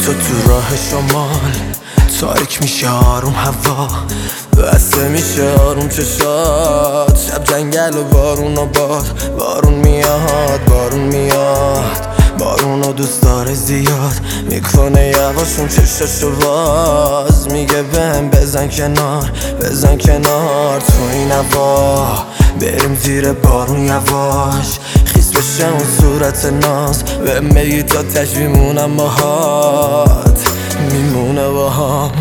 تو راه شمال تاریک میشه آروم هوا، بسته میشه آروم چشات، شب جنگل و بارون و باد، بارون میاد بارون میاد، بارونو دوست داره زیاد، میکنه یواشون چشاشو باز، میگه بهم بزن کنار بزن کنار، تو این هوا بریم زیر بارون یواش، خیس بشه اون صورت ناز، به میگی تا تش میمونم باهات میمونه باهام.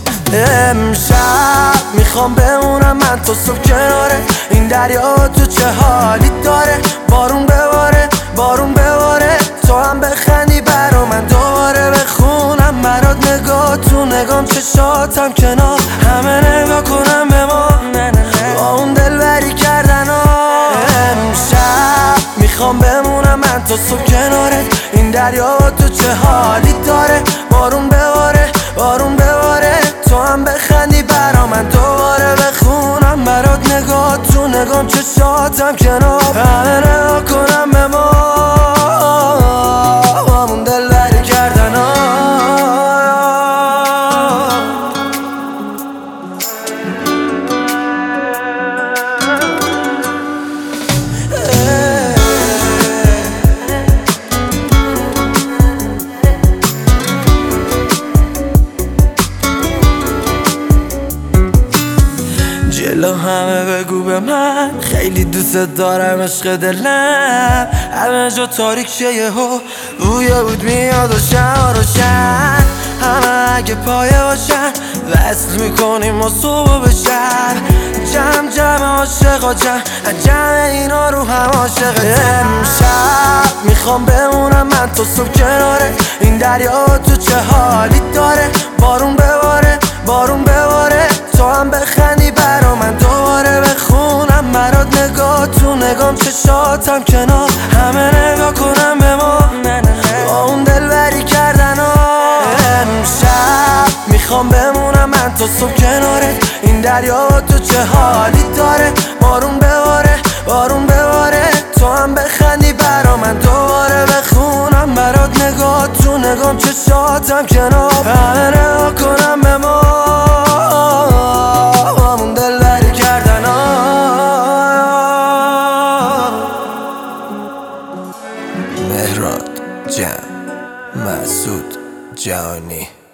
امشب میخوام بمونم من تو صبح کناره این دریا، تو چه حالی داره، بارون بباره بارون بباره، تو هم بخندی برا من دوباره بخونم برات، نگاه تو نگام چشاتم کنار همه نگاه کنم به ما با اون دلبری کردن ها. امشب میخوام بمونم من تو صبح کنارت این دریا، تو چه حالی داره، بارون بباره بارون بباره، تو هم بخندی برا من دوباره بخونم برات، نگاه تو نگام چشاتم کنار همه نگاه کنم به ما همون دلبری کردن ها. جلو همه بگو به من خیلی دوست دارم عشق دلم، همه جا تاریک شه یهو بوی بود میاد و شب روشن، همه اگه پایه باشن وصل میکنیم و صبح به شب، جمع جمع عاشقا جمع اینا رو هم عاشق. امشب میخوام بمونم من تو صبح کناره این دریا، تو چه حالی داره، بارون بباره بارون بباره، تو هم بخندی برا من دوباره بخونم برات، نگاه تو نگام چشاتم کنار همه نگاه کنم به ما با اون دلبری کردن ها. امشب میخوام بمونم من تو صبح کنارت این دریا، تو چه حالی داره، بارون بباره بارون بباره، تو هم بخندی برا من دوباره بخونم برات، نگاه تو نگام چشاتم کنار همه نگاه کنم به ما همون دلبری کردن ها. مهراد جمع مسعود جهانی.